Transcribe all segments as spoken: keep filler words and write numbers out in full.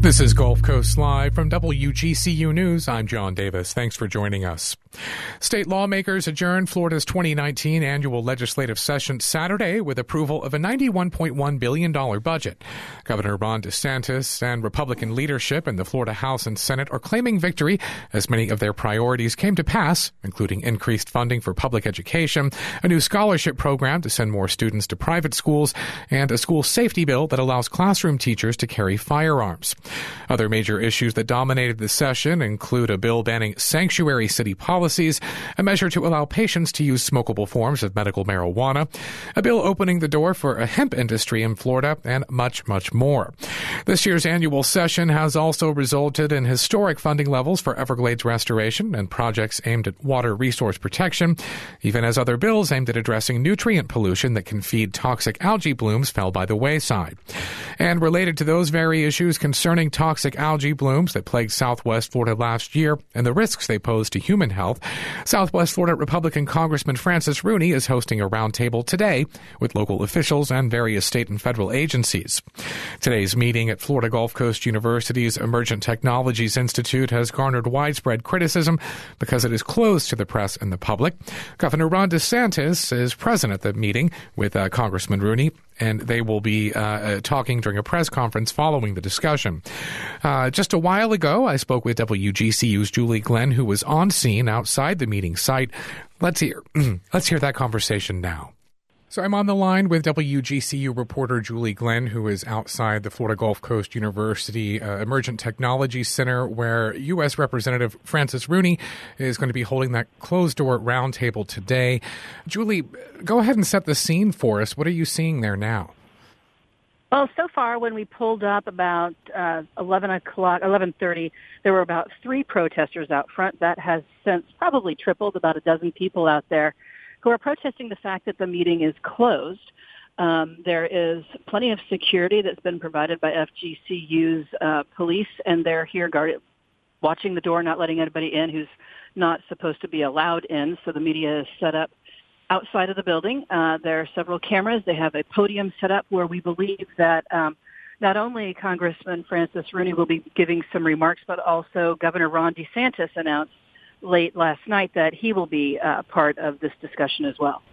This is Gulf Coast Live from W G C U News. I'm John Davis. Thanks for joining us. State lawmakers adjourned Florida's twenty nineteen annual legislative session Saturday with approval of a ninety-one point one billion dollars budget. Governor Ron DeSantis and Republican leadership in the Florida House and Senate are claiming victory as many of their priorities came to pass, including increased funding for public education, a new scholarship program to send more students to private schools, and a school safety bill that allows classroom teachers to carry firearms. Other major issues that dominated the session include a bill banning sanctuary city policies, a measure to allow patients to use smokable forms of medical marijuana, a bill opening the door for a hemp industry in Florida, and much, much more. This year's annual session has also resulted in historic funding levels for Everglades restoration and projects aimed at water resource protection, even as other bills aimed at addressing nutrient pollution that can feed toxic algae blooms fell by the wayside. And related to those very issues concerning toxic algae blooms that plagued Southwest Florida last year and the risks they pose to human health, Southwest Florida Republican Congressman Francis Rooney is hosting a roundtable today with local officials and various state and federal agencies. Today's meeting at Florida Gulf Coast University's Emergent Technologies Institute has garnered widespread criticism because it is closed to the press and the public. Governor Ron DeSantis is present at the meeting with uh, Congressman Rooney, and they will be uh, uh, talking during a press conference following the discussion. Uh, just a while ago, I spoke with W G C U's Julie Glenn, who was on scene outside the meeting site. Let's hear, let's hear that conversation now. So I'm on the line with W G C U reporter Julie Glenn, who is outside the Florida Gulf Coast University uh, Emergent Technology Center, where U S Representative Francis Rooney is going to be holding that closed-door roundtable today. Julie, go ahead and set the scene for us. What are you seeing there now? Well, so far, when we pulled up about uh, eleven o'clock, eleven thirty, there were about three protesters out front. That has since probably tripled, about a dozen people out there who are protesting the fact that the meeting is closed. Um, there is plenty of security that's been provided by F G C U's uh, police, and they're here guarding, watching the door, not letting anybody in who's not supposed to be allowed in. So the media is set up outside of the building. Uh, there are several cameras. They have a podium set up where we believe that um, not only Congressman Francis Rooney will be giving some remarks, but also Governor Ron DeSantis announced late last night that he will be uh, part of this discussion as well.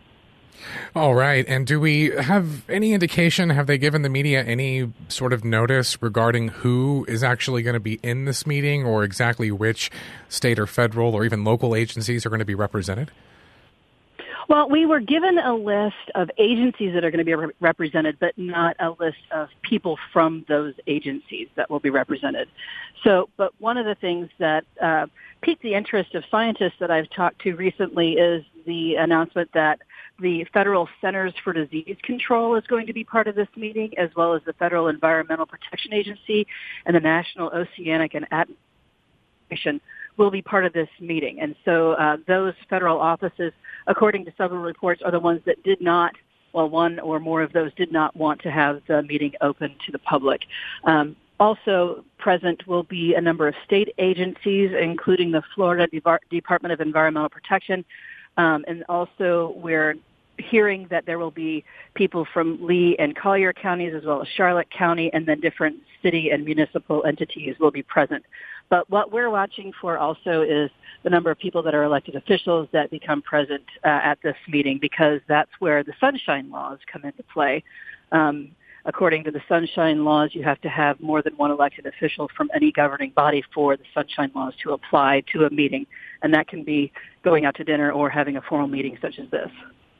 All right. And do we have any indication, have they given the media any sort of notice regarding who is actually going to be in this meeting, or exactly which state or federal or even local agencies are going to be represented? Well, we were given a list of agencies that are going to be re- represented, but not a list of people from those agencies that will be represented. So, but one of the things that uh, piqued the interest of scientists that I've talked to recently is the announcement that the Federal Centers for Disease Control is going to be part of this meeting, as well as the Federal Environmental Protection Agency and the National Oceanic and Atmospheric Administration will be part of this meeting. And so uh, those federal offices, according to several reports, are the ones that did not, well, one or more of those did not want to have the meeting open to the public. Um, also present will be a number of state agencies, including the Florida De- Department of Environmental Protection. Um, and also we're hearing that there will be people from Lee and Collier counties, as well as Charlotte County, and then different city and municipal entities will be present. But what we're watching for also is the number of people that are elected officials that become present uh, at this meeting, because that's where the sunshine laws come into play. Um, according to the sunshine laws, you have to have more than one elected official from any governing body for the sunshine laws to apply to a meeting. And that can be going out to dinner or having a formal meeting such as this.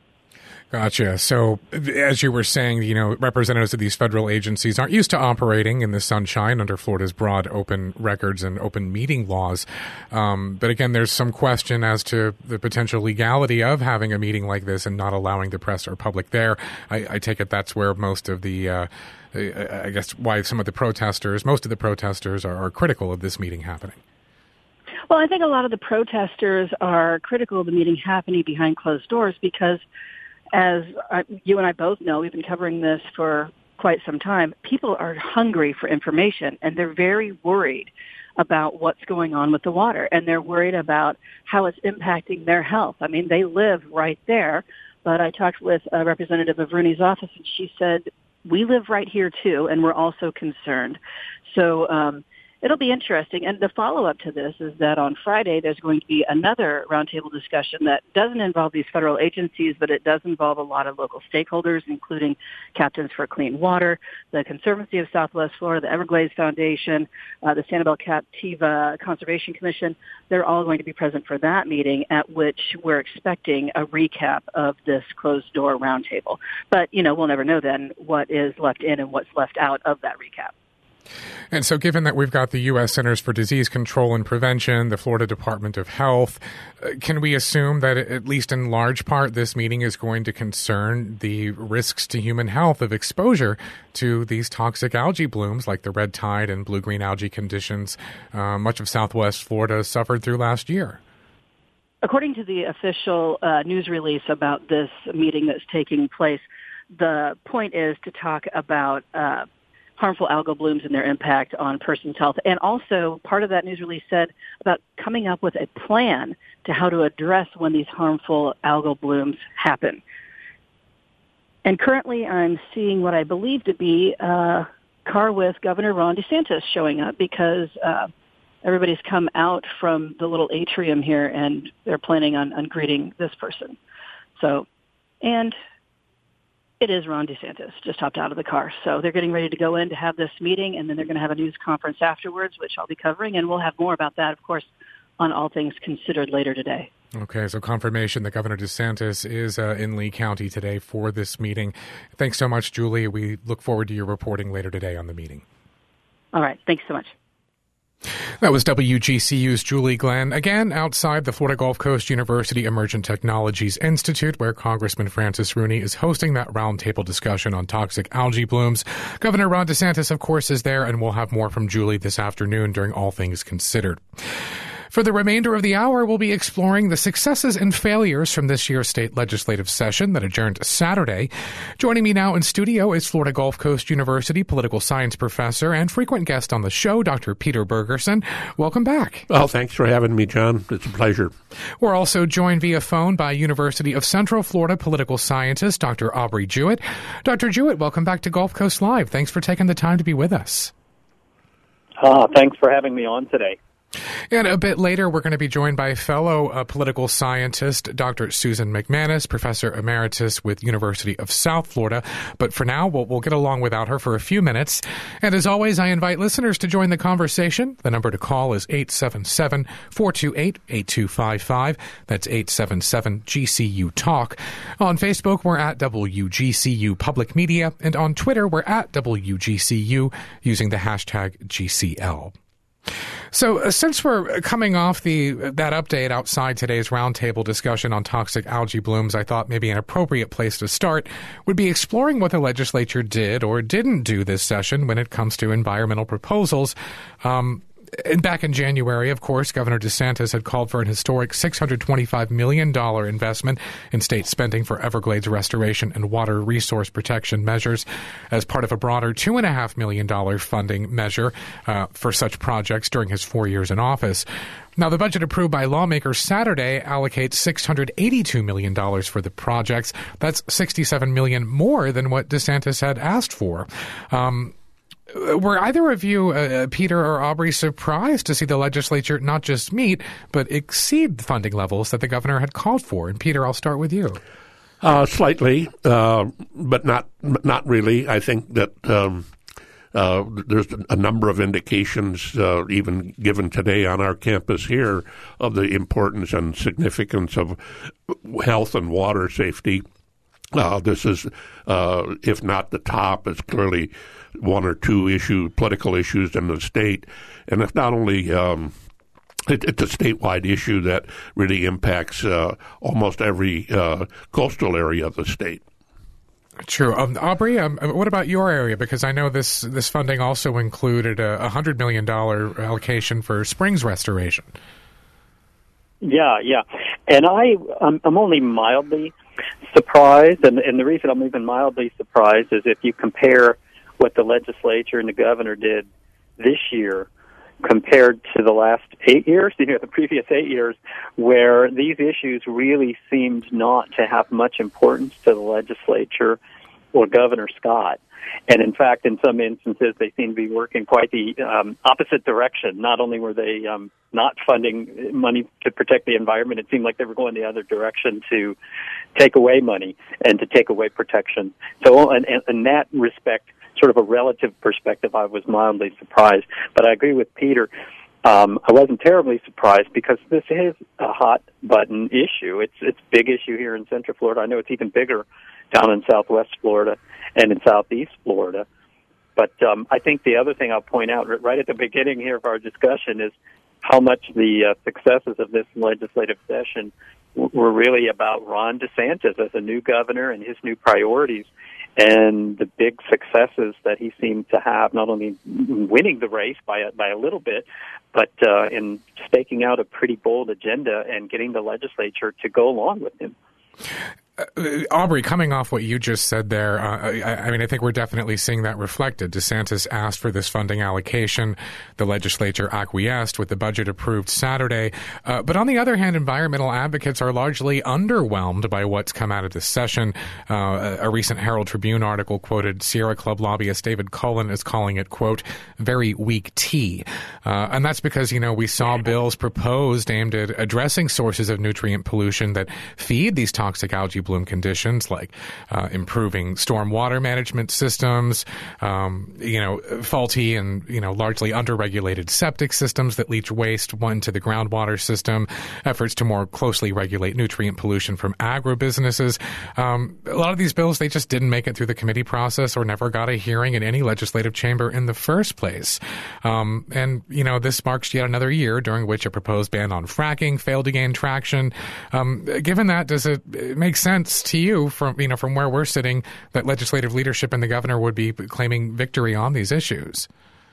Gotcha. So, as you were saying, you know, representatives of these federal agencies aren't used to operating in the sunshine under Florida's broad open records and open meeting laws. Um, but again, there's some question as to the potential legality of having a meeting like this and not allowing the press or public there. I, I take it that's where most of the, uh, I guess, why some of the protesters, most of the protesters are, are critical of this meeting happening. Well, I think a lot of the protesters are critical of the meeting happening behind closed doors because, as uh, you and I both know, we've been covering this for quite some time, people are hungry for information, and they're very worried about what's going on with the water, and they're worried about how it's impacting their health. I mean, they live right there, but I talked with a representative of Rooney's office, and she said we live right here too, and we're also concerned. So um, it'll be interesting. And the follow-up to this is that on Friday there's going to be another roundtable discussion that doesn't involve these federal agencies, but it does involve a lot of local stakeholders, including Captains for Clean Water, the Conservancy of Southwest Florida, the Everglades Foundation, uh, the Sanibel Captiva Conservation Commission. They're all going to be present for that meeting, at which we're expecting a recap of this closed-door roundtable. But, you know, we'll never know then what is left in and what's left out of that recap. And so given that we've got the U S Centers for Disease Control and Prevention, the Florida Department of Health, uh, can we assume that at least in large part this meeting is going to concern the risks to human health of exposure to these toxic algae blooms like the red tide and blue-green algae conditions uh, much of Southwest Florida suffered through last year? According to the official uh, news release about this meeting that's taking place, the point is to talk about uh, harmful algal blooms and their impact on persons' health. And also, part of that news release said about coming up with a plan to how to address when these harmful algal blooms happen. And currently, I'm seeing what I believe to be a car with Governor Ron DeSantis showing up because uh, everybody's come out from the little atrium here, and they're planning on, on greeting this person. So, and it is Ron DeSantis, just hopped out of the car. So they're getting ready to go in to have this meeting, and then they're going to have a news conference afterwards, which I'll be covering, and we'll have more about that, of course, on All Things Considered later today. Okay, so confirmation that Governor DeSantis is uh, in Lee County today for this meeting. Thanks so much, Julie. We look forward to your reporting later today on the meeting. All right, thanks so much. That was W G C U's Julie Glenn, again outside the Florida Gulf Coast University Emergent Technologies Institute, where Congressman Francis Rooney is hosting that roundtable discussion on toxic algae blooms. Governor Ron DeSantis, of course, is there, and we'll have more from Julie this afternoon during All Things Considered. For the remainder of the hour, we'll be exploring the successes and failures from this year's state legislative session that adjourned Saturday. Joining me now in studio is Florida Gulf Coast University political science professor and frequent guest on the show, Doctor Peter Bergerson. Welcome back. Well, thanks for having me, John. It's a pleasure. We're also joined via phone by University of Central Florida political scientist, Doctor Aubrey Jewett. Doctor Jewett, welcome back to Gulf Coast Live. Thanks for taking the time to be with us. Uh, thanks for having me on today. And a bit later, we're going to be joined by fellow uh, political scientist, Doctor Susan McManus, Professor Emeritus with University of South Florida. But for now, we'll, we'll get along without her for a few minutes. And as always, I invite listeners to join the conversation. The number to call is eight seven seven, four two eight, eight two five five. That's eight seven seven G C U Talk. On Facebook, we're at W G C U Public Media. And on Twitter, we're at W G C U using the hashtag G C L. So uh, since we're coming off the that update outside today's roundtable discussion on toxic algae blooms, I thought maybe an appropriate place to start would be exploring what the legislature did or didn't do this session when it comes to environmental proposals. Um, And back in January, of course, Governor DeSantis had called for an historic six hundred twenty-five million dollars investment in state spending for Everglades restoration and water resource protection measures as part of a broader two point five million dollars funding measure uh, for such projects during his four years in office. Now, the budget approved by lawmakers Saturday allocates six hundred eighty-two million dollars for the projects. That's sixty-seven million dollars more than what DeSantis had asked for. Um Were either of you, uh, Peter or Aubrey, surprised to see the legislature not just meet, but exceed the funding levels that the governor had called for? And Peter, I'll start with you. Uh, slightly, uh, but not not really. I think that um, uh, there's a number of indications, uh, even given today on our campus here, of the importance and significance of health and water safety. Uh, this is, uh, if not the top, it's clearly one or two issue, political issues in the state. And it's not only, um, it, it's a statewide issue that really impacts uh, almost every uh, coastal area of the state. True. Um, Aubrey, um, what about your area? Because I know this, this funding also included a one hundred million dollars allocation for springs restoration. Yeah, yeah. And I, I'm, I'm only mildly surprised, and, and the reason I'm even mildly surprised is if you compare what the legislature and the governor did this year compared to the last eight years, you know, the previous eight years, where these issues really seemed not to have much importance to the legislature or Governor Scott. And in fact, in some instances, they seem to be working quite the um, opposite direction. Not only were they um, not funding money to protect the environment, it seemed like they were going the other direction to take away money and to take away protection. So in, in that respect, sort of a relative perspective, I was mildly surprised. But I agree with Peter. Um, I wasn't terribly surprised because this is a hot button issue. It's it's a big issue here in Central Florida. I know it's even bigger down in Southwest Florida and in Southeast Florida. But um, I think the other thing I'll point out right at the beginning here of our discussion is how much the uh, successes of this legislative session w- were really about Ron DeSantis as a new governor and his new priorities, and the big successes that he seemed to have, not only winning the race by a, by a little bit, but uh, in staking out a pretty bold agenda and getting the legislature to go along with him. Uh, Aubrey, coming off what you just said there, uh, I, I mean, I think we're definitely seeing that reflected. DeSantis asked for this funding allocation. The legislature acquiesced with the budget approved Saturday. Uh, but on the other hand, environmental advocates are largely underwhelmed by what's come out of this session. Uh, a, a recent Herald Tribune article quoted Sierra Club lobbyist David Cullen as calling it, quote, very weak tea. Uh, and that's because, you know, we saw bills proposed aimed at addressing sources of nutrient pollution that feed these toxic algae bloom conditions, like uh, improving stormwater management systems, um, you know, faulty and, you know, largely underregulated septic systems that leach waste into the groundwater system, efforts to more closely regulate nutrient pollution from agribusinesses. Um, a lot of these bills, they just didn't make it through the committee process or never got a hearing in any legislative chamber in the first place. Um, and, you know, this marks yet another year during which a proposed ban on fracking failed to gain traction. Um, given that, does it make sense to you from, you know, from where we're sitting that legislative leadership and the governor would be claiming victory on these issues?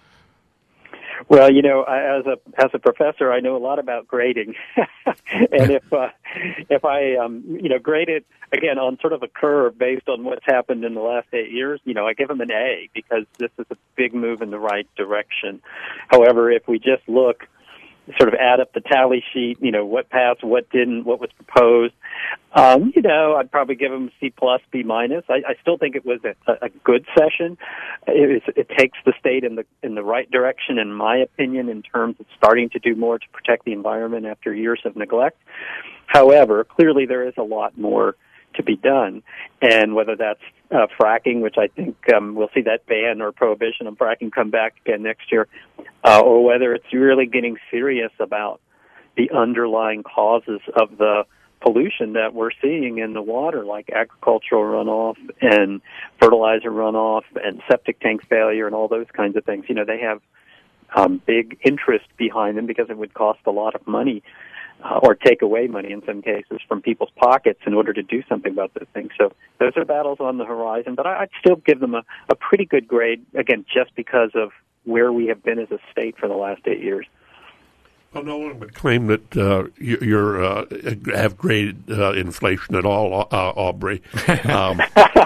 Well, you know, I, as a as a professor, I know a lot about grading, and if uh, if I um, you know grade it again on sort of a curve based on what's happened in the last eight years, you know, I give them an A because this is a big move in the right direction. However, if we just look, sort of add up the tally sheet, you know, what passed, what didn't, what was proposed. Um, you know, I'd probably give them C plus, B minus. I, I still think it was a, a good session. It, is, it takes the state in the in the right direction, in my opinion, in terms of starting to do more to protect the environment after years of neglect. However, clearly there is a lot more to be done, and whether that's uh, fracking, which I think um, we'll see that ban or prohibition on fracking come back again next year, uh, or whether it's really getting serious about the underlying causes of the pollution that we're seeing in the water, like agricultural runoff and fertilizer runoff and septic tank failure and all those kinds of things. You know, they have um, big interest behind them because it would cost a lot of money Uh, or take away money in some cases from people's pockets in order to do something about those things. So those are battles on the horizon, but I, I'd still give them a, a pretty good grade, again, just because of where we have been as a state for the last eight years. Well, no one would claim that uh, you you're, uh, have graded uh, inflation at all, uh, Aubrey. Um,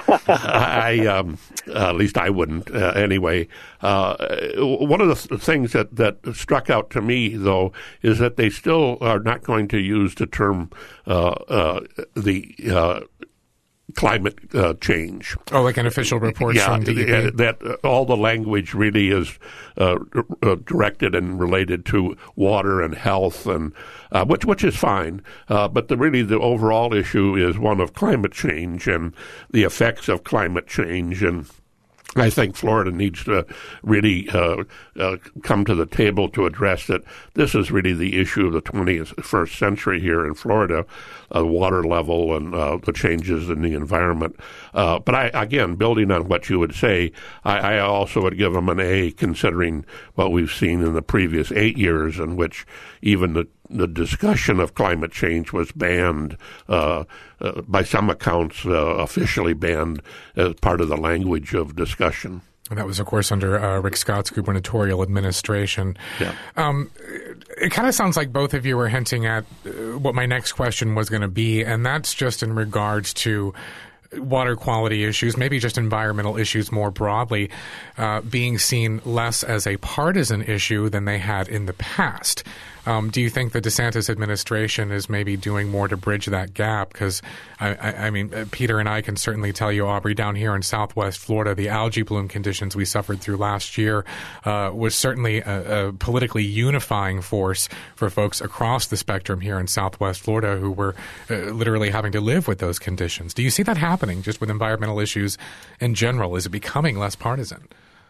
I, um, uh, at least I wouldn't. Uh, anyway, uh, one of the th- things that, that struck out to me, though, is that they still are not going to use the term uh, uh, the. Uh, climate uh, change. Oh, like an official report yeah, from D E P? That uh, all the language really is uh, uh, directed and related to water and health, and uh, which which is fine. Uh, but the really the overall issue is one of climate change and the effects of climate change. And I think Florida needs to really uh, uh, come to the table to address that. This is really the issue of the twenty-first century here in Florida, uh, water level and uh, the changes in the environment. Uh, but I, again, building on what you would say, I, I also would give them an A, considering what we've seen in the previous eight years in which even the the discussion of climate change was banned, uh, uh, by some accounts, uh, officially banned as part of the language of discussion. And that was, of course, under uh, Rick Scott's gubernatorial administration. Yeah. Um, it kind of sounds like both of you were hinting at uh, what my next question was going to be, and that's just in regards to water quality issues, maybe just environmental issues more broadly, uh, being seen less as a partisan issue than they had in the past. Um, do you think the DeSantis administration is maybe doing more to bridge that gap? Because, I, I, I mean, Peter and I can certainly tell you, Aubrey, down here in Southwest Florida, the algae bloom conditions we suffered through last year uh, was certainly a, a politically unifying force for folks across the spectrum here in Southwest Florida who were uh, literally having to live with those conditions. Do you see that happening just with environmental issues in general? Is it becoming less partisan?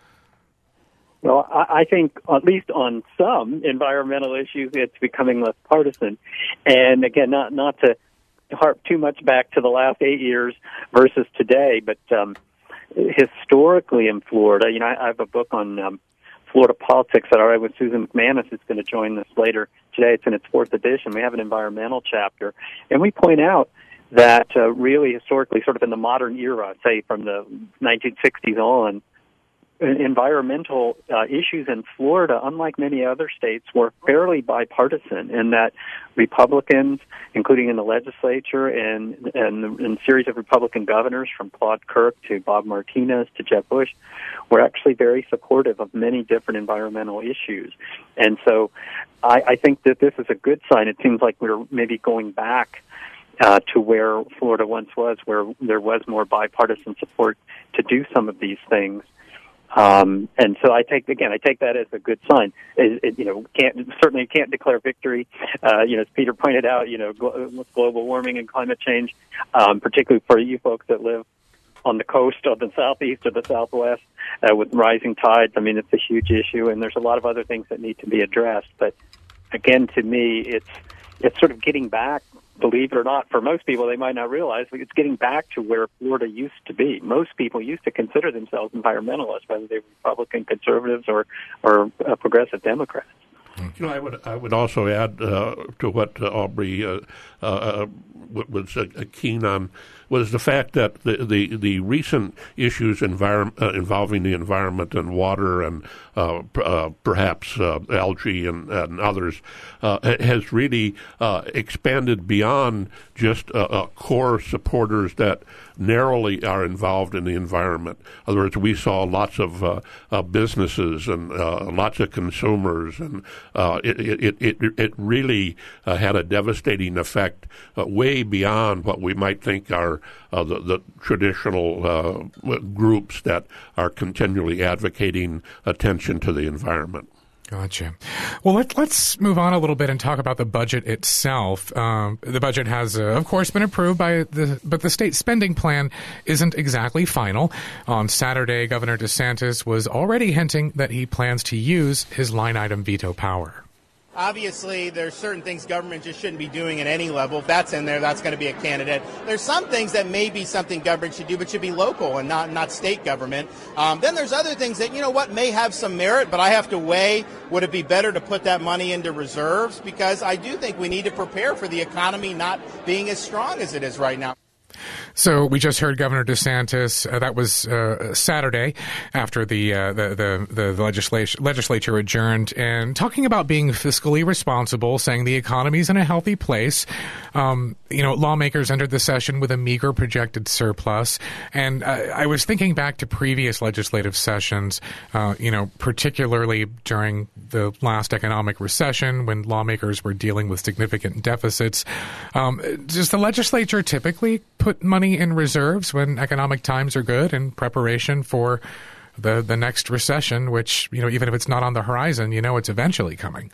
Well, I, I think at least on some environmental issues, it's becoming less partisan. And again, not not to harp too much back to the last eight years versus today, but um, historically in Florida, you know, I, I have a book on um, Florida politics that I read with Susan McManus. It's going to join us later today. It's in its fourth edition. We have an environmental chapter, and we point out that uh, really historically, sort of in the modern era, say from the nineteen sixties on, environmental uh, issues in Florida, unlike many other states, were fairly bipartisan in that Republicans, including in the legislature and, and, and a series of Republican governors from Claude Kirk to Bob Martinez to Jeb Bush, were actually very supportive of many different environmental issues. And so I, I think that this is a good sign. It seems like we're maybe going back Uh, to where Florida once was, where there was more bipartisan support to do some of these things. Um, and so I take, again, I take that as a good sign. It, it, you know, can't, certainly can't declare victory. Uh, you know, as Peter pointed out, you know, glo- with global warming and climate change, um, particularly for you folks that live on the coast of the southeast or the southwest, uh, with rising tides, I mean, it's a huge issue, and there's a lot of other things that need to be addressed. But again, to me, it's, it's sort of getting back, believe it or not, for most people, they might not realize, it's getting back to where Florida used to be. Most people used to consider themselves environmentalists, whether they were Republican conservatives or, or uh, progressive Democrats. You know, I would I would also add uh, to what uh, Aubrey uh, uh, was uh, keen on was the fact that the the, the recent issues envir- uh, involving the environment and water and uh, uh, perhaps uh, algae and, and others uh, has really uh, expanded beyond just uh, uh, core supporters that narrowly are involved in the environment. In other words, we saw lots of uh, uh, businesses and uh, lots of consumers, and uh, it, it, it, it really uh, had a devastating effect uh, way beyond what we might think are uh, the, the traditional uh, groups that are continually advocating attention to the environment. Gotcha. Well, let, let's move on a little bit and talk about the budget itself. Um, the budget has, uh, of course, been approved by the, but the state spending plan isn't exactly final. On Saturday, Governor DeSantis was already hinting that he plans to use his line item veto power. Obviously, there's certain things government just shouldn't be doing at any level. If that's in there, that's going to be a candidate. There's some things that may be something government should do, but should be local and not not state government. Um, then there's other things that, you know what, may have some merit, but I have to weigh, would it be better to put that money into reserves? Because I do think we need to prepare for the economy not being as strong as it is right now. So we just heard Governor DeSantis. Uh, that was uh, Saturday after the uh, the the, the legislature, legislature adjourned, and talking about being fiscally responsible, saying the economy's in a healthy place. Um, you know, lawmakers entered the session with a meager projected surplus, and uh, I was thinking back to previous legislative sessions. Uh, you know, particularly during the last economic recession when lawmakers were dealing with significant deficits. Um, does the legislature typically put money in reserves when economic times are good in preparation for the the next recession, which, you know, even if it's not on the horizon, you know it's eventually coming?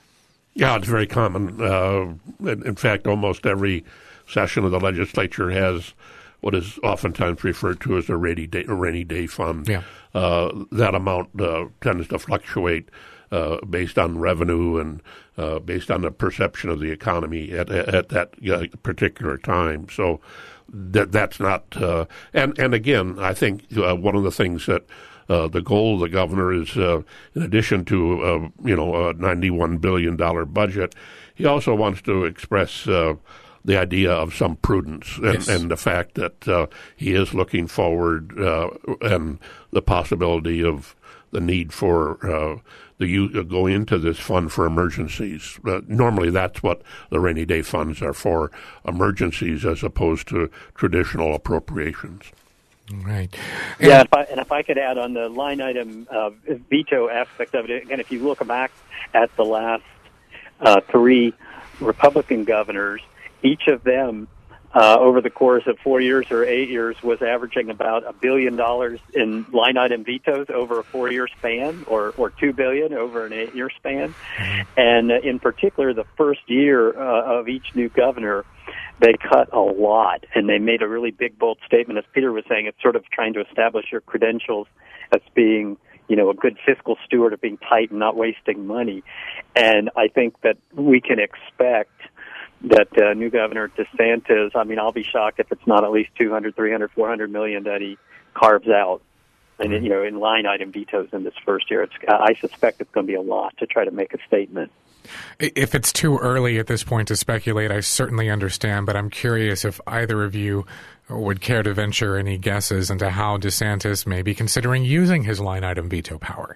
Yeah, it's very common. Uh, in, in fact, almost every session of the legislature has what is oftentimes referred to as a rainy day, a rainy day fund. Yeah. Uh, that amount uh, tends to fluctuate uh, based on revenue and uh, based on the perception of the economy at, at that uh, particular time. So that that's not uh, – and, and again, I think uh, one of the things that uh, the goal of the governor is, uh, in addition to, uh, you know, a ninety-one billion dollars budget, he also wants to express uh, the idea of some prudence and, yes. and the fact that uh, he is looking forward uh, and the possibility of the need for uh, the you uh, go into this fund for emergencies. Uh, normally, that's what the rainy day funds are for, emergencies as opposed to traditional appropriations. Right. And yeah, if I, and if I could add on the line item uh, veto aspect of it, again, if you look back at the last uh, three Republican governors. Each of them, uh, over the course of four years or eight years, was averaging about a billion dollars in line item vetoes over a four-year span, or, or two billion over an eight-year span. And uh, in particular, the first year uh, of each new governor, they cut a lot, and they made a really big, bold statement. As Peter was saying, it's sort of trying to establish your credentials as being, you know, a good fiscal steward, of being tight and not wasting money. And I think that we can expect that uh, new Governor DeSantis, I mean, I'll be shocked if it's not at least two hundred, three hundred, four hundred million that he carves out, and you know, in line item vetoes in this first year. It's, I suspect it's going to be a lot to try to make a statement. If it's too early at this point to speculate, I certainly understand, but I'm curious if either of you would care to venture any guesses into how DeSantis may be considering using his line item veto power.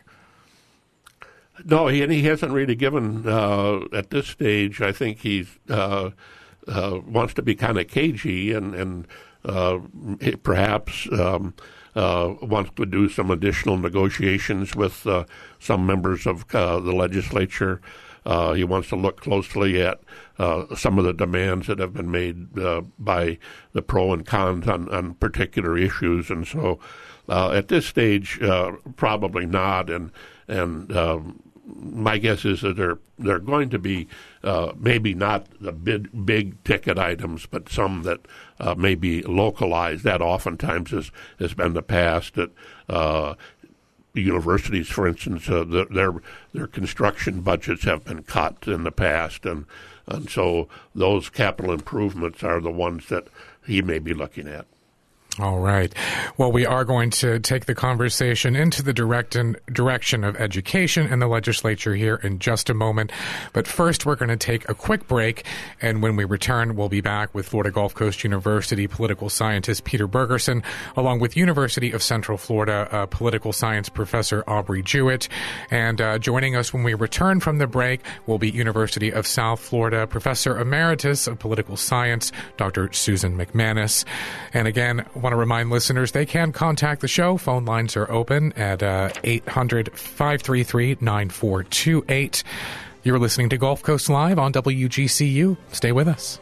No, he, and he hasn't really given, uh, at this stage, I think he uh, uh, wants to be kind of cagey and, and uh, perhaps um, uh, wants to do some additional negotiations with uh, some members of uh, the legislature. Uh, he wants to look closely at uh, some of the demands that have been made uh, by the pro and cons on, on particular issues, and so uh, at this stage, uh, probably not. And and um, my guess is that they're they're going to be uh, maybe not the big big ticket items, but some that uh, may be localized. That oftentimes has has been the past. That uh, universities, for instance, uh, the, their their construction budgets have been cut in the past, and and so those capital improvements are the ones that he may be looking at. All right. Well, we are going to take the conversation into the direct in, direction of education in the legislature here in just a moment. But first, we're going to take a quick break. And when we return, we'll be back with Florida Gulf Coast University political scientist Peter Bergerson, along with University of Central Florida uh, political science professor Aubrey Jewett. And uh, joining us when we return from the break will be University of South Florida Professor Emeritus of Political Science, Doctor Susan McManus. And again, I want to remind listeners they can contact the show. Phone lines are open at uh, eight hundred, five three three, nine four two eight. You're listening to Gulf Coast Live on W G C U. Stay with us.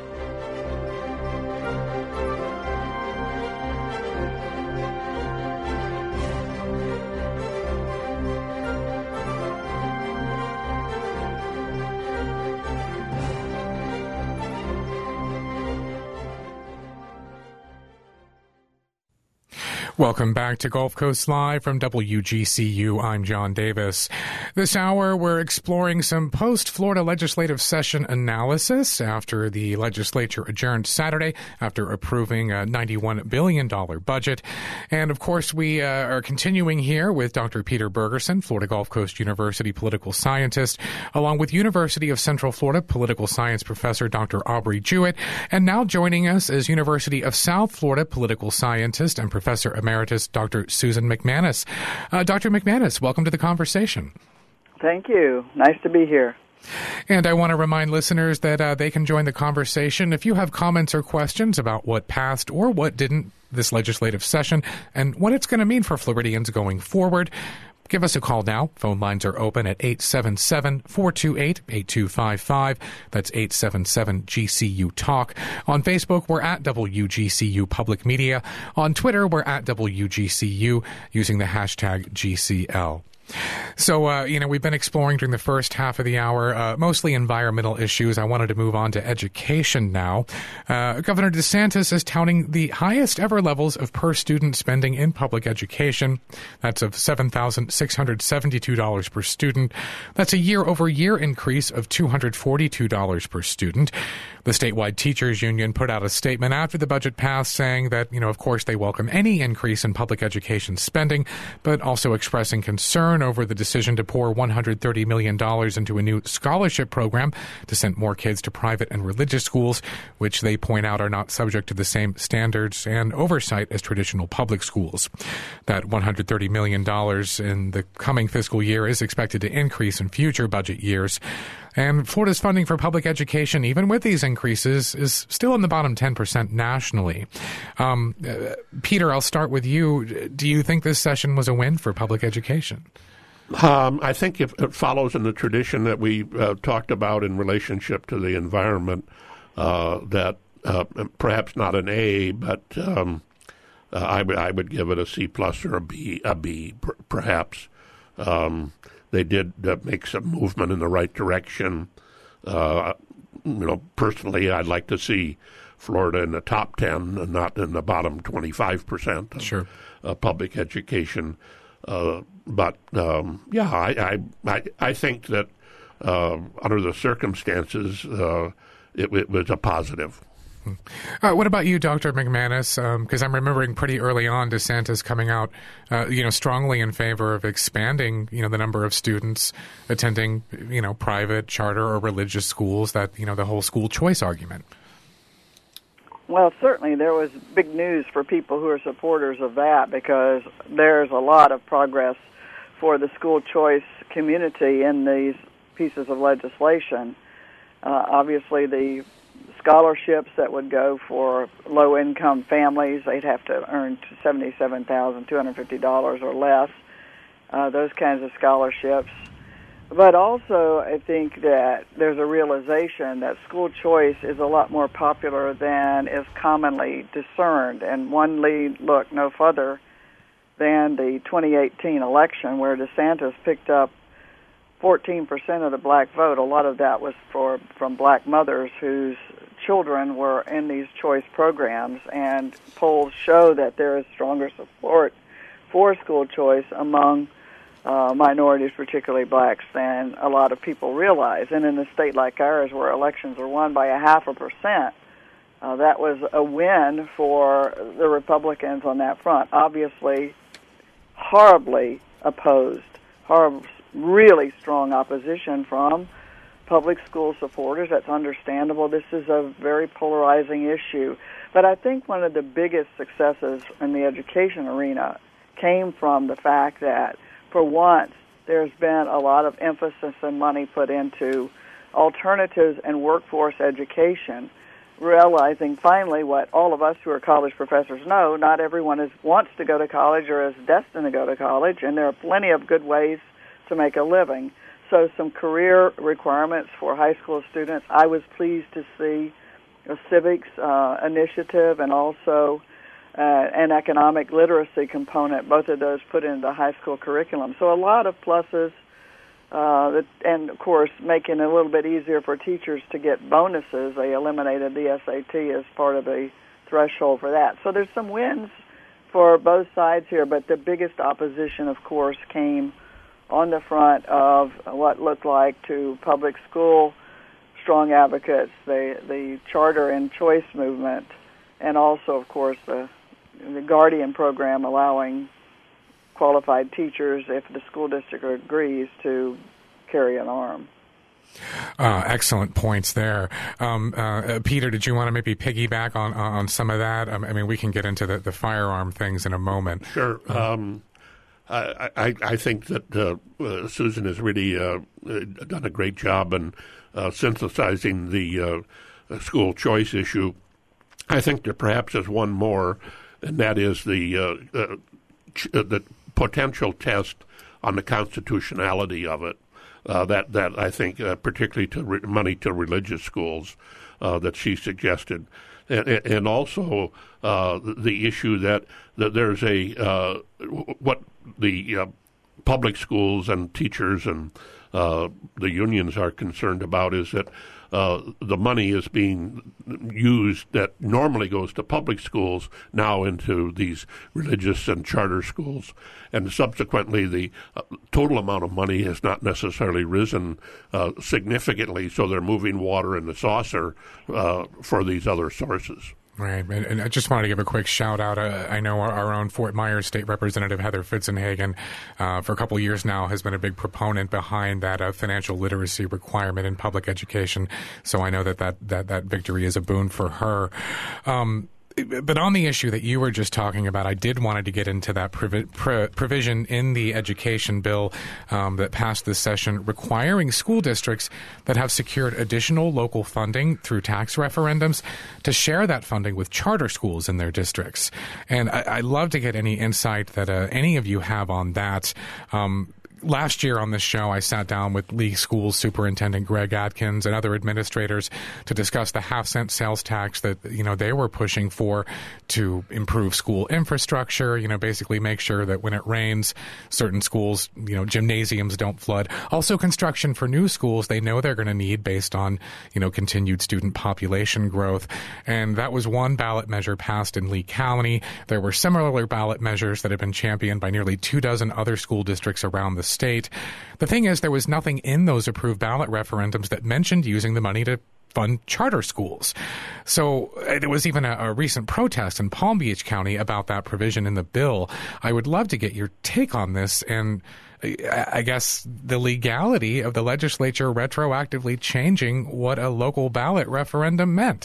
Welcome back to Gulf Coast Live from W G C U. I'm John Davis. This hour, we're exploring some post-Florida legislative session analysis after the legislature adjourned Saturday after approving a ninety-one billion dollars budget. And, of course, we uh, are continuing here with Doctor Peter Bergerson, Florida Gulf Coast University political scientist, along with University of Central Florida political science professor Doctor Aubrey Jewett. And now joining us is University of South Florida political scientist and professor Emeritus Doctor Susan McManus. Uh, Doctor McManus, welcome to the conversation. Thank you. Nice to be here. And I want to remind listeners that uh, they can join the conversation if you have comments or questions about what passed or what didn't this legislative session and what it's going to mean for Floridians going forward. Give us a call now. Phone lines are open at eight seven seven, four two eight, eight two five five. That's eight seven seven G C U Talk. On Facebook, we're at W G C U Public Media. On Twitter, we're at W G C U using the hashtag G C L. So, uh, you know, we've been exploring during the first half of the hour, uh, mostly environmental issues. I wanted to move on to education now. Uh, Governor DeSantis is touting the highest ever levels of per student spending in public education. That's of seven thousand six hundred seventy-two dollars per student. That's a year over year increase of two hundred forty-two dollars per student. The statewide teachers union put out a statement after the budget passed saying that, you know, of course, they welcome any increase in public education spending, but also expressing concern over the decision to pour one hundred thirty million dollars into a new scholarship program to send more kids to private and religious schools, which they point out are not subject to the same standards and oversight as traditional public schools. That one hundred thirty million dollars in the coming fiscal year is expected to increase in future budget years. And Florida's funding for public education, even with these increases, is still in the bottom ten percent nationally. Um, uh, Peter, I'll start with you. Do you think this session was a win for public education? Um, I think if it follows in the tradition that we uh, talked about in relationship to the environment, uh, that uh, perhaps not an A, but um, uh, I, w- I would give it a C plus or a B, a B per- perhaps. Um, they did uh, make some movement in the right direction. Uh, you know, personally, I'd like to see Florida in the top ten and not in the bottom twenty-five percent of Sure. uh, public education. Uh, but um, yeah, I, I I I think that uh, under the circumstances, uh, it, it was a positive. Uh, what about you, Doctor McManus? Because um, I'm remembering pretty early on DeSantis coming out, uh, you know, strongly in favor of expanding, you know, the number of students attending, you know, private, charter, or religious schools. That, you know, the whole school choice argument. Well, certainly there was big news for people who are supporters of that, because there's a lot of progress for the school choice community in these pieces of legislation. Uh, obviously, the scholarships that would go for low-income families, they'd have to earn seventy-seven thousand two hundred fifty dollars or less, uh, those kinds of scholarships. But also, I think that there's a realization that school choice is a lot more popular than is commonly discerned. And one lead look no further than the twenty eighteen election, where DeSantis picked up fourteen percent of the black vote. A lot of that was for from black mothers whose children were in these choice programs, and polls show that there is stronger support for school choice among Uh, minorities, particularly blacks, than a lot of people realize. And in a state like ours, where elections are won by a half a percent, uh, that was a win for the Republicans on that front. Obviously, horribly opposed, horrible, really strong opposition from public school supporters. That's understandable. This is a very polarizing issue. But I think one of the biggest successes in the education arena came from the fact that for once, there's been a lot of emphasis and money put into alternatives and workforce education, realizing finally what all of us who are college professors know: not everyone is, wants to go to college or is destined to go to college, and there are plenty of good ways to make a living. So some career requirements for high school students. I was pleased to see a civics uh, initiative and also Uh, an economic literacy component, both of those put into the high school curriculum. So a lot of pluses, uh, that, and of course making it a little bit easier for teachers to get bonuses. They eliminated the S A T as part of the threshold for that. So there's some wins for both sides here, but the biggest opposition, of course, came on the front of what looked like to public school strong advocates, the, the charter and choice movement, and also, of course, the the Guardian program allowing qualified teachers, if the school district agrees, to carry an arm. Uh, excellent points there. Um, uh, Peter, did you want to maybe piggyback on on some of that? Um, I mean, we can get into the, the firearm things in a moment. Sure. Um, I, I, I think that uh, uh, Susan has really uh, done a great job in uh, synthesizing the uh, school choice issue. I think there perhaps is one more, and that is the uh, uh, ch- uh, the potential test on the constitutionality of it. Uh, that that I think, uh, particularly to re- money to religious schools, uh, that she suggested, and, and also uh, the issue that, that there's a uh, what the uh, public schools and teachers and uh, the unions are concerned about is that uh, the money is being used that normally goes to public schools now into these religious and charter schools, and subsequently the uh, total amount of money has not necessarily risen uh, significantly, so they're moving water in the saucer uh, for these other sources. Right, and, and I just wanted to give a quick shout out. Uh, I know our, our own Fort Myers State Representative Heather Fitzenhagen, uh, for a couple of years now, has been a big proponent behind that uh, financial literacy requirement in public education. So I know that that, that, that victory is a boon for her. Um, But on the issue that you were just talking about, I did wanted to get into that provi- pro- provision in the education bill um, that passed this session, requiring school districts that have secured additional local funding through tax referendums to share that funding with charter schools in their districts. And I- I'd love to get any insight that uh, any of you have on that. Um, last year on this show, I sat down with Lee Schools Superintendent Greg Atkins and other administrators to discuss the half-cent sales tax that, you know, they were pushing for to improve school infrastructure, you know, basically make sure that when it rains, certain schools, you know, gymnasiums don't flood. Also construction for new schools they know they're going to need based on, you know, continued student population growth. And that was one ballot measure passed in Lee County. There were similar ballot measures that have been championed by nearly two dozen other school districts around the state. The thing is, there was nothing in those approved ballot referendums that mentioned using the money to fund charter schools. So uh, there was even a, a recent protest in Palm Beach County about that provision in the bill. I would love to get your take on this and uh, I guess the legality of the legislature retroactively changing what a local ballot referendum meant.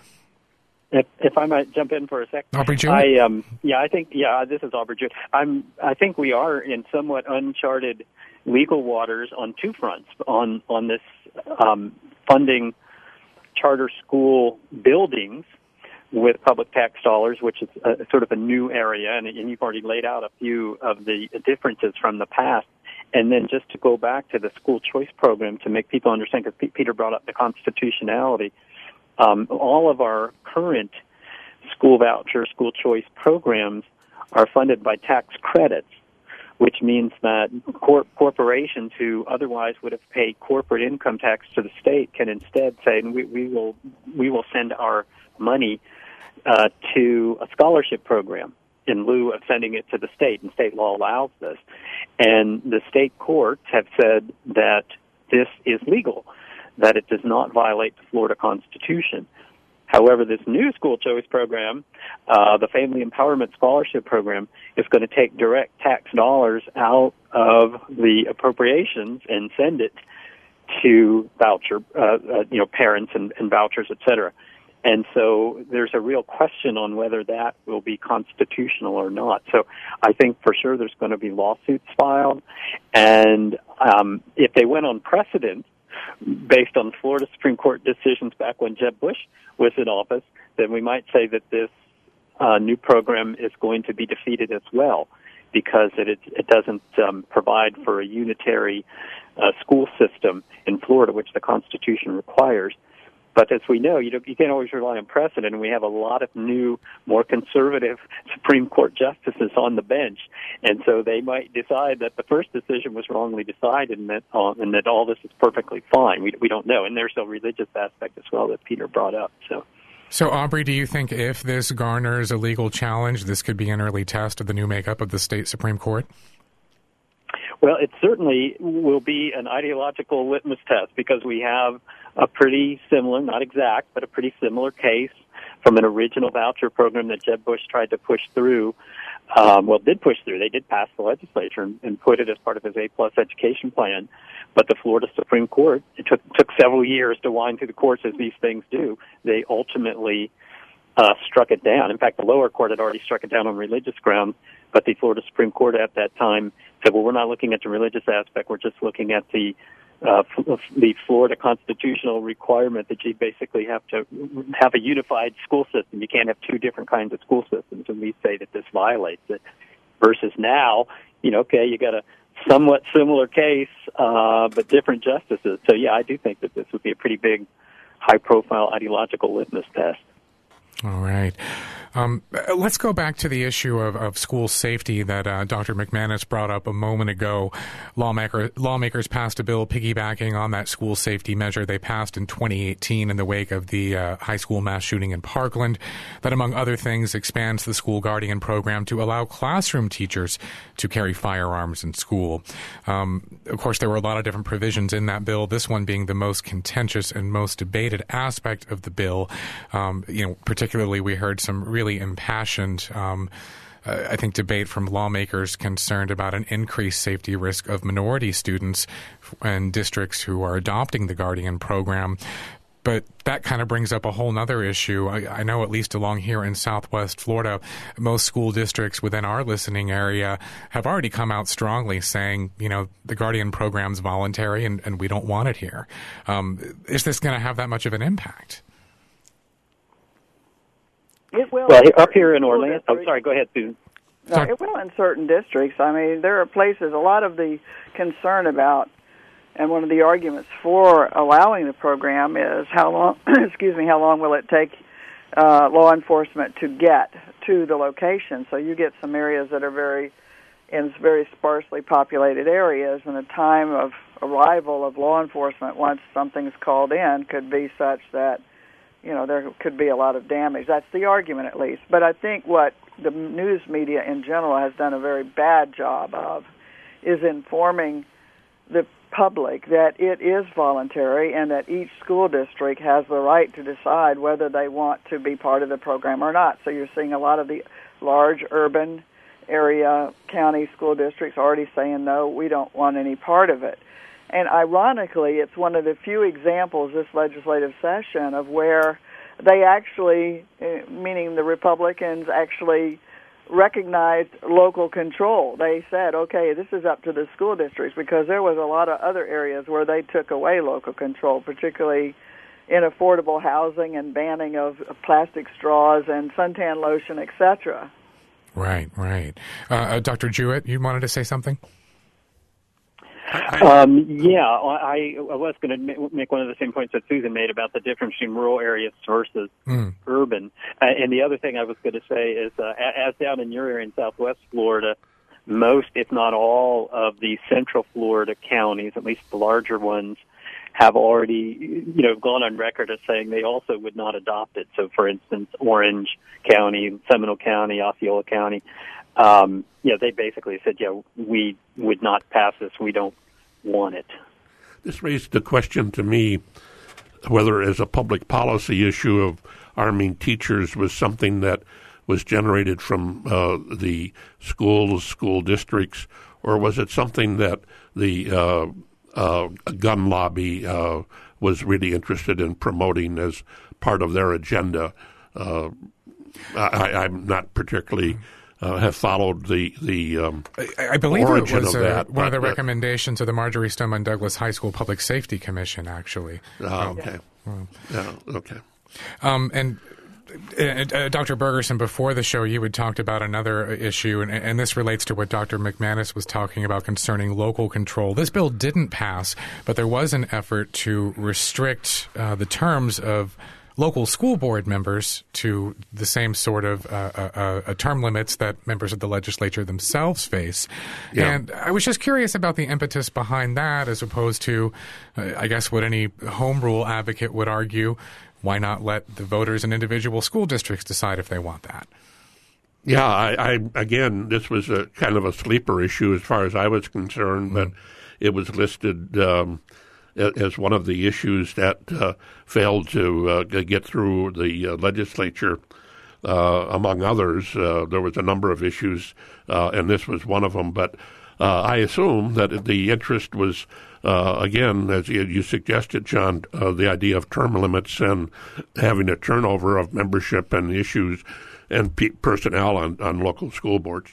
If, if I might jump in for a second, Aubrey Jewett? I um, yeah, I think yeah, this is Aubrey Jewett. I'm I think we are in somewhat uncharted legal waters on two fronts on on this um, funding charter school buildings with public tax dollars, which is a, sort of a new area, and, and you've already laid out a few of the differences from the past. And then just to go back to the school choice program to make people understand, because P- Peter brought up the constitutionality. Um, all of our current school voucher, school choice programs are funded by tax credits, which means that cor- corporations who otherwise would have paid corporate income tax to the state can instead say, we, we will we will send our money uh, to a scholarship program in lieu of sending it to the state, and state law allows this. And the state courts have said that this is legal, that it does not violate the Florida Constitution. However, this new school choice program, uh, the Family Empowerment Scholarship Program, is going to take direct tax dollars out of the appropriations and send it to voucher, uh, uh, you know, parents and, and vouchers, et cetera. And so there's a real question on whether that will be constitutional or not. So I think for sure there's going to be lawsuits filed. And um, if they went on precedent, based on Florida Supreme Court decisions back when Jeb Bush was in office, then we might say that this uh, new program is going to be defeated as well, because it, it doesn't um, provide for a unitary uh, school system in Florida, which the Constitution requires. But as we know, you, don't, you can't always rely on precedent, and we have a lot of new, more conservative Supreme Court justices on the bench, and so they might decide that the first decision was wrongly decided, and that uh, and that all this is perfectly fine. We we don't know, and there's a religious aspect as well that Peter brought up. So, so Aubrey, do you think if this garners a legal challenge, this could be an early test of the new makeup of the state Supreme Court? Well, it certainly will be an ideological litmus test, because we have a pretty similar, not exact, but a pretty similar case from an original voucher program that Jeb Bush tried to push through. Um, well, did push through. They did pass the legislature and, and put it as part of his A-plus education plan. But the Florida Supreme Court, it took, took several years to wind through the courts, as these things do. They ultimately uh, struck it down. In fact, the lower court had already struck it down on religious grounds, but the Florida Supreme Court at that time said, well, we're not looking at the religious aspect. We're just looking at the uh, the Florida constitutional requirement that you basically have to have a unified school system. You can't have two different kinds of school systems, and we say that this violates it. Versus now, you know, okay, you got a somewhat similar case, uh, but different justices. So, yeah, I do think that this would be a pretty big, high-profile ideological litmus test. All right. Um, let's go back to the issue of, of school safety that uh, Doctor McManus brought up a moment ago. Lawmaker, lawmakers passed a bill piggybacking on that school safety measure they passed in twenty eighteen in the wake of the uh, high school mass shooting in Parkland that, among other things, expands the school guardian program to allow classroom teachers to carry firearms in school. Um, of course, there were a lot of different provisions in that bill, this one being the most contentious and most debated aspect of the bill. Um, you know, particularly we heard some really really impassioned, um, uh, I think, debate from lawmakers concerned about an increased safety risk of minority students and districts who are adopting the Guardian program. But that kind of brings up a whole other issue. I, I know at least along here in Southwest Florida, most school districts within our listening area have already come out strongly saying, you know, the Guardian program's voluntary and, and we don't want it here. Um, is this going to have that much of an impact? It will. Well, up here in Orlando, I'm oh, sorry, go ahead, Susan. No, it will in certain districts. I mean, there are places, a lot of the concern about, and one of the arguments for allowing the program is how long, excuse me, how long will it take uh, law enforcement to get to the location? So you get some areas that are very, in very sparsely populated areas, and the time of arrival of law enforcement once something's called in could be such that, you know, there could be a lot of damage. That's the argument, at least. But I think what the news media in general has done a very bad job of is informing the public that it is voluntary and that each school district has the right to decide whether they want to be part of the program or not. So you're seeing a lot of the large urban area county school districts already saying, no, we don't want any part of it. And ironically, it's one of the few examples this legislative session of where they actually, meaning the Republicans, actually recognized local control. They said, okay, this is up to the school districts, because there was a lot of other areas where they took away local control, particularly in affordable housing and banning of plastic straws and suntan lotion, et cetera. Right, right. Uh, uh, Doctor Jewett, you wanted to say something? Um, yeah, I, I was going to make one of the same points that Susan made about the difference between rural areas versus mm. urban. Uh, and the other thing I was going to say is, uh, as down in your area in Southwest Florida, most, if not all, of the Central Florida counties, at least the larger ones, have already, you know, gone on record as saying they also would not adopt it. So, for instance, Orange County, Seminole County, Osceola County, um, yeah, they basically said, yeah, we would not pass this. We don't want it. This raised the question to me whether, as a public policy issue, of arming teachers was something that was generated from uh, the schools, school districts, or was it something that the uh, uh, gun lobby uh, was really interested in promoting as part of their agenda? Uh, I, I'm not particularly uh, have followed the the um, I, I believe it was of uh, that, one of the but, recommendations of the Marjorie Stoneman Douglas High School Public Safety Commission, actually. Uh, okay. Um, yeah, okay. Um, and uh, uh, Doctor Bergerson, before the show, you had talked about another issue, and, and this relates to what Doctor McManus was talking about concerning local control. This bill didn't pass, but there was an effort to restrict uh, the terms of local school board members to the same sort of uh, uh, uh, term limits that members of the legislature themselves face. Yeah. And I was just curious about the impetus behind that, as opposed to, uh, I guess, what any home rule advocate would argue. Why not let the voters in individual school districts decide if they want that? Yeah, I, I again, this was a kind of a sleeper issue as far as I was concerned, mm-hmm. but it was listed um, as one of the issues that uh, failed to uh, get through the uh, legislature. Uh, among others, uh, there was a number of issues, uh, and this was one of them. But uh, I assume that the interest was, uh, again, as you suggested, John, uh, the idea of term limits and having a turnover of membership and issues and pe- personnel on, on local school boards.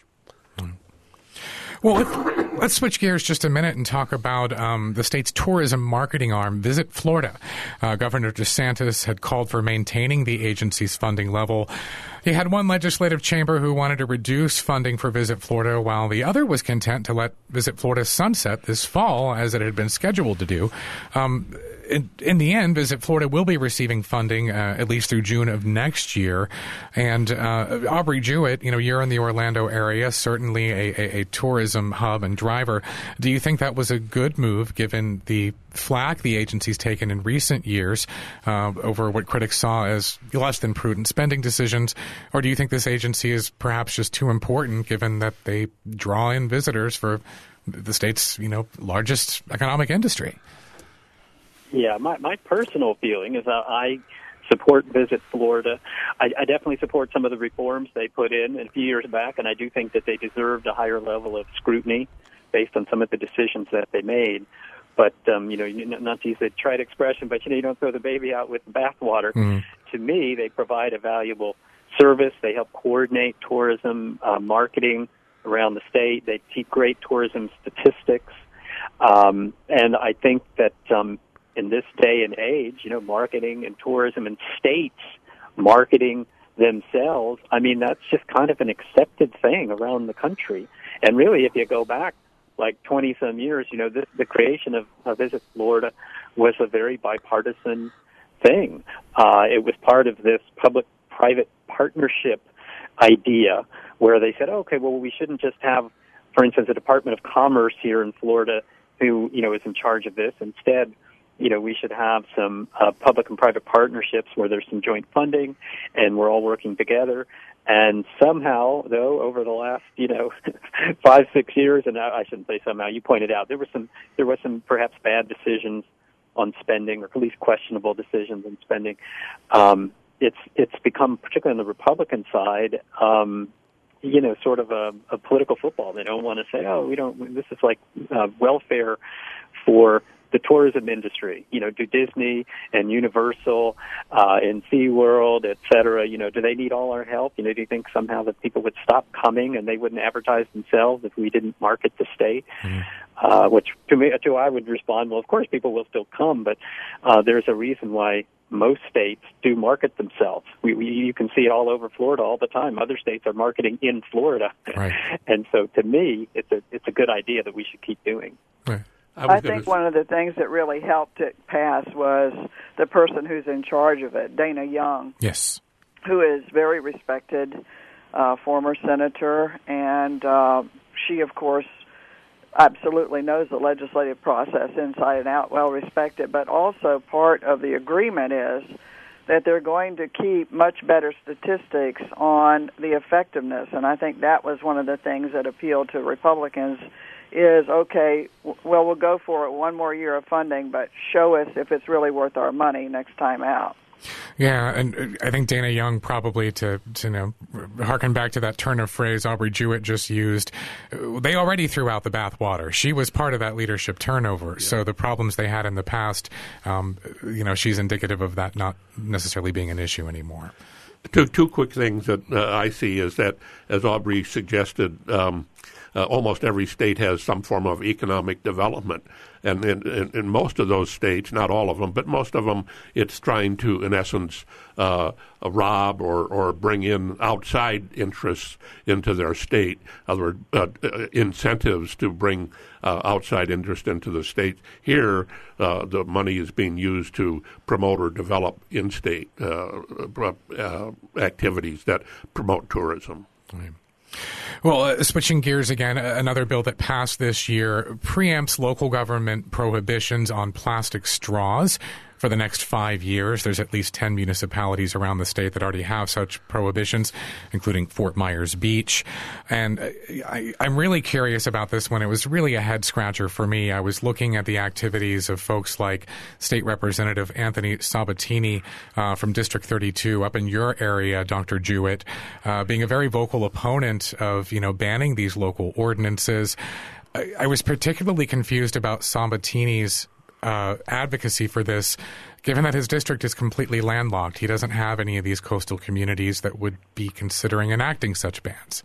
Well, let's, let's switch gears just a minute and talk about um, the state's tourism marketing arm, Visit Florida. Uh, Governor DeSantis had called for maintaining the agency's funding level. He had one legislative chamber who wanted to reduce funding for Visit Florida, while the other was content to let Visit Florida sunset this fall, as it had been scheduled to do. Um, in, in the end, Visit Florida will be receiving funding uh, at least through June of next year. And uh, Aubrey Jewett, you know, you're in the Orlando area, certainly a, a, a tourism hub and driver. Do you think that was a good move, given the flack the agency's taken in recent years uh, over what critics saw as less than prudent spending decisions? Or do you think this agency is perhaps just too important, given that they draw in visitors for the state's, you know, largest economic industry? Yeah, my, my personal feeling is that I support Visit Florida. I, I definitely support some of the reforms they put in a few years back, and I do think that they deserved a higher level of scrutiny based on some of the decisions that they made. But, um, you know, not to use the trite expression, but, you know, you don't throw the baby out with the bathwater. Mm. To me, they provide a valuable service. They help coordinate tourism uh, marketing around the state. They keep great tourism statistics. Um, and I think that um, in this day and age, you know, marketing and tourism and states marketing themselves, I mean, that's just kind of an accepted thing around the country. And really, if you go back like twenty-some years, you know, this, the creation of, of Visit Florida was a very bipartisan thing. Uh, it was part of this public-private partnership idea where they said, oh, okay, well, we shouldn't just have, for instance, the Department of Commerce here in Florida who, you know, is in charge of this. Instead, you know, we should have some uh, public and private partnerships where there's some joint funding and we're all working together. And somehow, though, over the last, you know, five, six years, and I shouldn't say somehow, you pointed out, there was some, there was some perhaps bad decisions on spending, or at least questionable decisions on spending. Um, it's, it's become, particularly on the Republican side, um, you know, sort of a, a political football. They don't want to say, oh, we don't, this is like uh, welfare for the tourism industry. You know, do Disney and Universal uh, and SeaWorld, et cetera, you know, do they need all our help? You know, do you think somehow that people would stop coming and they wouldn't advertise themselves if we didn't market the state? Mm-hmm. Uh, which to me, to I would respond, well, of course people will still come, but uh, there's a reason why most states do market themselves. We, we, you can see it all over Florida all the time. Other states are marketing in Florida. Right. And so to me, it's a, it's a good idea that we should keep doing. Right. I, I think one of the things that really helped it pass was the person who's in charge of it, Dana Young. Yes. Who is very respected, uh, former senator, and uh, she, of course, absolutely knows the legislative process inside and out, well respected, but also part of the agreement is that they're going to keep much better statistics on the effectiveness, and I think that was one of the things that appealed to Republicans is, okay, well, we'll go for it one more year of funding, but show us if it's really worth our money next time out. Yeah, and I think Dana Young probably, to, to you know, harken back to that turn of phrase Aubrey Jewett just used, they already threw out the bathwater. She was part of that leadership turnover, yeah. So the problems they had in the past, um, you know, she's indicative of that not necessarily being an issue anymore. Two, two quick things that uh, I see is that, as Aubrey suggested, um, Uh, almost every state has some form of economic development. And in, in, in most of those states, not all of them, but most of them, it's trying to, in essence, uh, rob or, or bring in outside interests into their state, other uh, incentives to bring uh, outside interest into the state. Here, uh, the money is being used to promote or develop in-state uh, uh, activities that promote tourism. Right. Well, uh, switching gears again, another bill that passed this year preempts local government prohibitions on plastic straws for the next five years. There's at least ten municipalities around the state that already have such prohibitions, including Fort Myers Beach. And I, I'm really curious about this one. It was really a head-scratcher for me. I was looking at the activities of folks like State Representative Anthony Sabatini uh, from District thirty-two up in your area, Doctor Jewett, uh, being a very vocal opponent of, you know, banning these local ordinances. I, I was particularly confused about Sabatini's Uh, advocacy for this, given that his district is completely landlocked. He doesn't have any of these coastal communities that would be considering enacting such bans.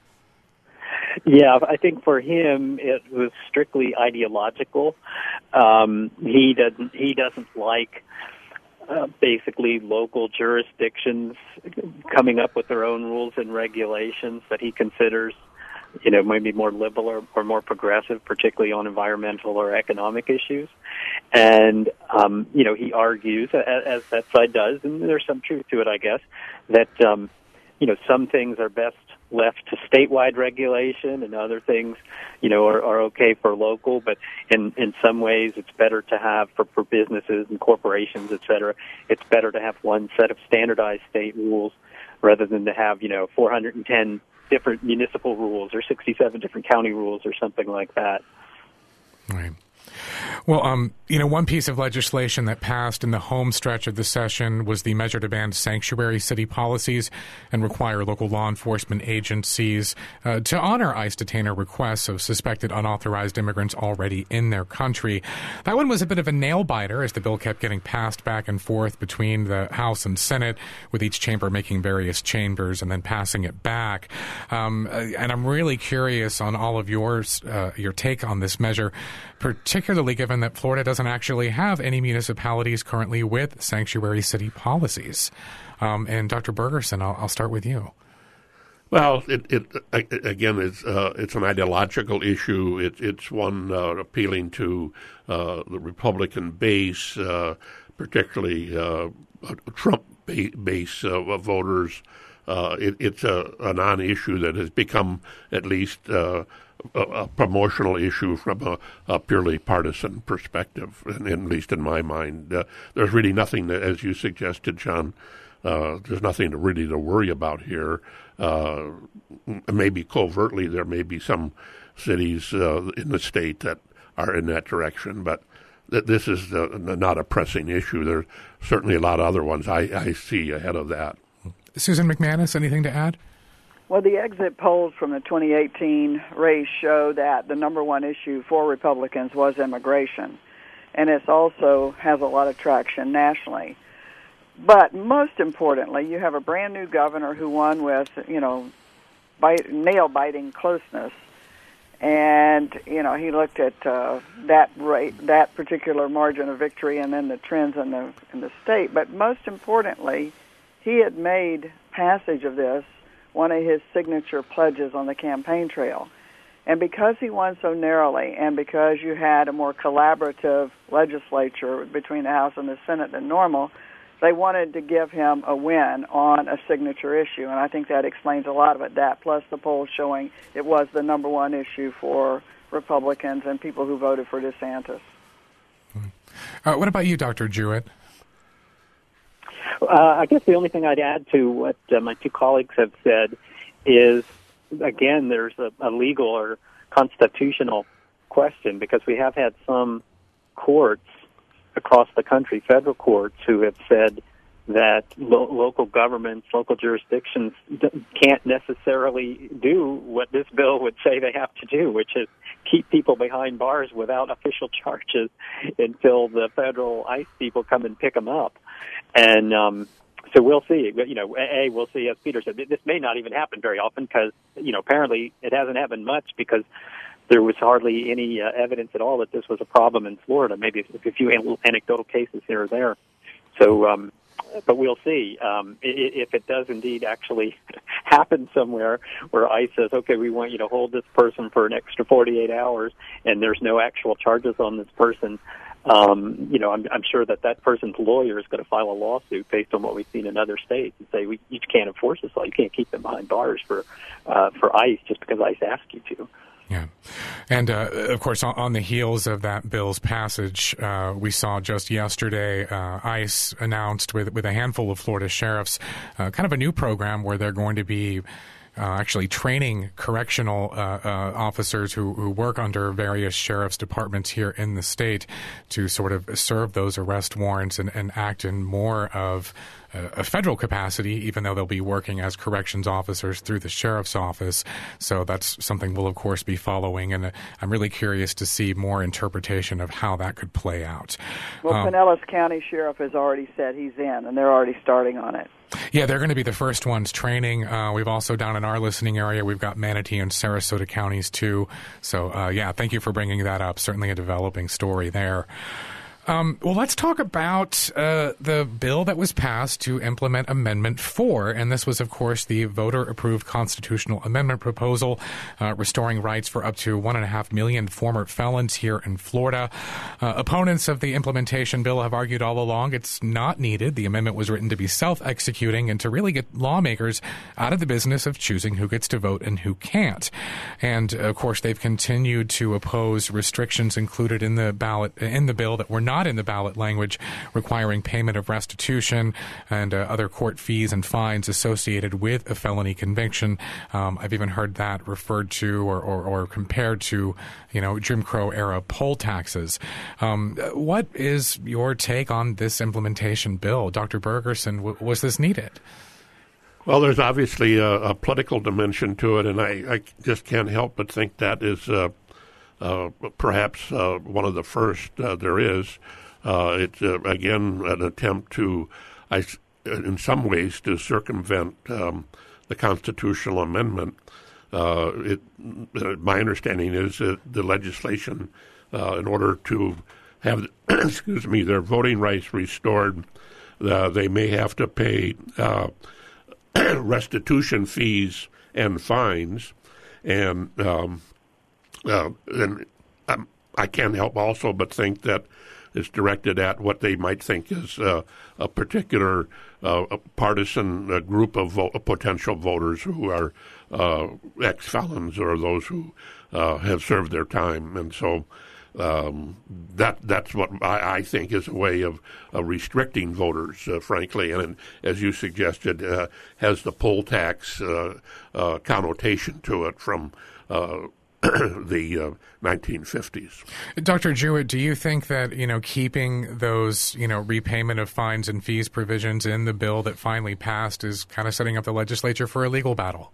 Yeah, I think for him it was strictly ideological. Um, he doesn't. He doesn't like uh, basically local jurisdictions coming up with their own rules and regulations that he considers, you know, maybe more liberal or, or more progressive, particularly on environmental or economic issues. And, um, you know, he argues, as, as that side does, and there's some truth to it, I guess, that, um, you know, some things are best left to statewide regulation and other things, you know, are, are okay for local, but in, in some ways it's better to have, for, for businesses and corporations, et cetera, it's better to have one set of standardized state rules rather than to have, you know, four hundred ten different municipal rules or sixty-seven different county rules or something like that. Right. Well, um, you know, one piece of legislation that passed in the home stretch of the session was the measure to ban sanctuary city policies and require local law enforcement agencies uh, to honor ICE detainer requests of suspected unauthorized immigrants already in their country. That one was a bit of a nail-biter as the bill kept getting passed back and forth between the House and Senate, with each chamber making various chambers and then passing it back. Um, and I'm really curious on all of yours, uh, your take on this measure, particularly given given that Florida doesn't actually have any municipalities currently with sanctuary city policies. Um, and Doctor Bergersen, I'll, I'll start with you. Well, it, it again, it's uh, it's an ideological issue. It, it's one uh, appealing to uh, the Republican base, uh, particularly uh, Trump base uh, of voters. Uh, it, it's a, a non-issue that has become at least uh, a, a promotional issue from a, a purely partisan perspective, and, and at least in my mind. Uh, there's really nothing that, as you suggested, John, uh, there's nothing to really to worry about here. Uh, maybe covertly there may be some cities uh, in the state that are in that direction, but th- this is uh, not a pressing issue. There's certainly a lot of other ones I, I see ahead of that. Susan McManus, anything to add? Well, the exit polls from the twenty eighteen race show that the number one issue for Republicans was immigration, and it also has a lot of traction nationally. But most importantly, you have a brand new governor who won with, you know, bite, nail-biting closeness, and you know he looked at uh, that rate, that particular margin of victory, and then the trends in the in the state. But most importantly, he had made passage of this one of his signature pledges on the campaign trail. And because he won so narrowly, and because you had a more collaborative legislature between the House and the Senate than normal, they wanted to give him a win on a signature issue. And I think that explains a lot of it, that plus the polls showing it was the number one issue for Republicans and people who voted for DeSantis. Uh, what about you, Doctor Jewett? Uh, I guess the only thing I'd add to what uh, my two colleagues have said is, again, there's a, a legal or constitutional question, because we have had some courts across the country, federal courts, who have said that lo- local governments, local jurisdictions d- can't necessarily do what this bill would say they have to do, which is keep people behind bars without official charges until the federal ICE people come and pick them up. And um, so we'll see. You know, A, we'll see, as Peter said, this may not even happen very often because, you know, apparently it hasn't happened much because there was hardly any uh, evidence at all that this was a problem in Florida, maybe a few anecdotal cases here or there. So, um, but we'll see um, if it does indeed actually happen somewhere where ICE says, okay, we want you to hold this person for an extra forty-eight hours, and there's no actual charges on this person. Um, you know, I'm, I'm sure that that person's lawyer is going to file a lawsuit based on what we've seen in other states and say, we, you can't enforce this law. You can't keep them behind bars for uh, for ICE just because ICE asks you to. Yeah. And, uh, of course, on, on the heels of that bill's passage, uh, we saw just yesterday uh, ICE announced with, with a handful of Florida sheriffs uh, kind of a new program where they're going to be Uh, actually training correctional uh, uh, officers who, who work under various sheriff's departments here in the state to sort of serve those arrest warrants and, and act in more of a, a federal capacity, even though they'll be working as corrections officers through the sheriff's office. So that's something we'll, of course, be following, and uh, I'm really curious to see more interpretation of how that could play out. Well, um, Pinellas County Sheriff has already said he's in, and they're already starting on it. Yeah, they're going to be the first ones training. Uh, we've also, down in our listening area, we've got Manatee and Sarasota counties, too. So, uh, yeah, thank you for bringing that up. Certainly a developing story there. Um, well, let's talk about uh, the bill that was passed to implement Amendment four, and this was, of course, the voter-approved constitutional amendment proposal uh, restoring rights for up to one and a half million former felons here in Florida. Uh, opponents of the implementation bill have argued all along it's not needed. The amendment was written to be self-executing and to really get lawmakers out of the business of choosing who gets to vote and who can't. And, of course, they've continued to oppose restrictions included in the ballot in the bill that were not not in the ballot language, requiring payment of restitution and uh, other court fees and fines associated with a felony conviction. Um, I've even heard that referred to or, or, or compared to, you know, Jim Crow era poll taxes. Um, what is your take on this implementation bill? Doctor Bergersen, w- was this needed? Well, there's obviously a, a political dimension to it, and I, I just can't help but think that is uh, Uh, perhaps uh, one of the first uh, there is. Uh, it's, uh, again, an attempt to, I, in some ways, to circumvent um, the constitutional amendment. uh, it, uh, my understanding is that the legislation, uh, in order to have, excuse me, their voting rights restored, uh, they may have to pay uh, restitution fees and fines, and um, uh, and um, I can't help also but think that it's directed at what they might think is uh, a particular uh, a partisan uh, group of vo- potential voters who are uh, ex-felons or those who uh, have served their time, and so. Um, that that's what I, I think is a way of, of restricting voters, uh, frankly, and as you suggested, uh, has the poll tax uh, uh, connotation to it from uh, the uh, nineteen fifties. Doctor Jewett, do you think that, you know, keeping those, you know, repayment of fines and fees provisions in the bill that finally passed is kind of setting up the legislature for a legal battle?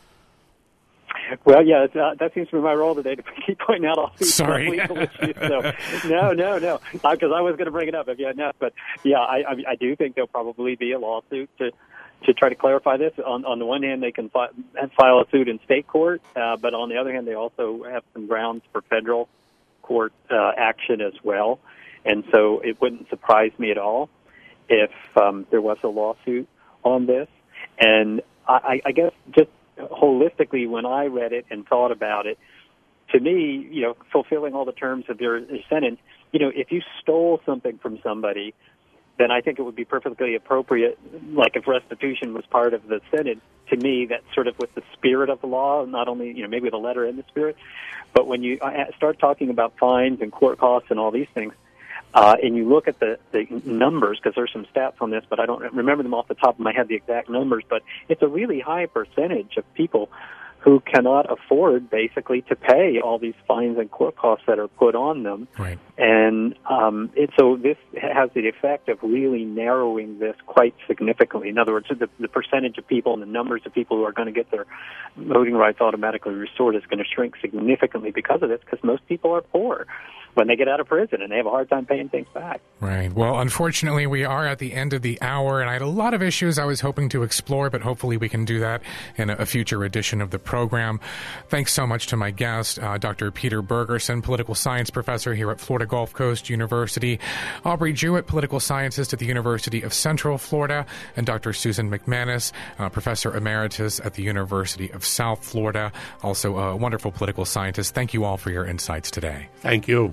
Well, yeah, uh, that seems to be my role today to keep pointing out all these Sorry. legal issues. So, no, no, no, because I was going to bring it up if you had not. But yeah, I, I, I do think there'll probably be a lawsuit to to try to clarify this. On, on the one hand, they can fi- file a suit in state court, uh, but on the other hand, they also have some grounds for federal court uh, action as well. And so, it wouldn't surprise me at all if um, there was a lawsuit on this. And I, I guess just holistically, when I read it and thought about it, to me, you know, fulfilling all the terms of your, your sentence, you know, if you stole something from somebody, then I think it would be perfectly appropriate, like if restitution was part of the sentence, to me, that's sort of with the spirit of the law, not only, you know, maybe the letter and the spirit, but when you start talking about fines and court costs and all these things, Uh, and you look at the, the numbers, because there's some stats on this, but I don't remember them off the top of my head, the exact numbers, but it's a really high percentage of people who cannot afford, basically, to pay all these fines and court costs that are put on them. Right. And um, it, so this has the effect of really narrowing this quite significantly. In other words, the, the percentage of people and the numbers of people who are going to get their voting rights automatically restored is going to shrink significantly because of this, because most people are poor when they get out of prison, and they have a hard time paying things back. Right. Well, unfortunately, we are at the end of the hour, and I had a lot of issues I was hoping to explore, but hopefully we can do that in a future edition of the program. Thanks so much to my guest, uh, Doctor Peter Bergersen, political science professor here at Florida Gulf Coast University, Aubrey Jewett, political scientist at the University of Central Florida, and Doctor Susan McManus, uh, professor emeritus at the University of South Florida, also a wonderful political scientist. Thank you all for your insights today. Thank you.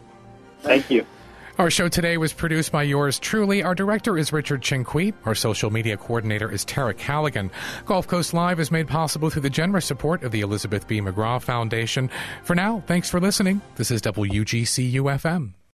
Thank you. Our show today was produced by yours truly. Our director is Richard Chinqui. Our social media coordinator is Tara Callaghan. Gulf Coast Live is made possible through the generous support of the Elizabeth B. McGraw Foundation. For now, thanks for listening. This is W G C U F M.